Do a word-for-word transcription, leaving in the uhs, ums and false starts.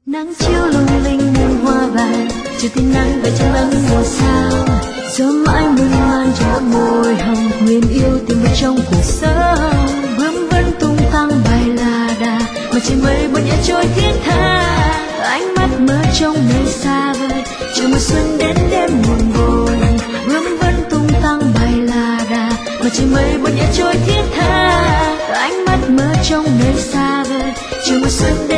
Nắng chiếu lung linh muôn hoa vàng, chiều tin nắng về trong nắng mùa sao. Gió mãi mơn man trong môi hồng, nguyện yêu tìm về trong cuộc sống. Bướm vẫn tung tăng bay la đà, mà trên mây buồn nhẹ trôi thiết tha. Ánh mắt mơ trong nơi xa vời, chờ mùa xuân đến đêm buồn vội. Bướm vẫn tung tăng bay la đà, mà trên mây buồn nhẹ trôi thiết tha. Ánh mắt mơ trong nơi xa vời, chờ mùa xuân đến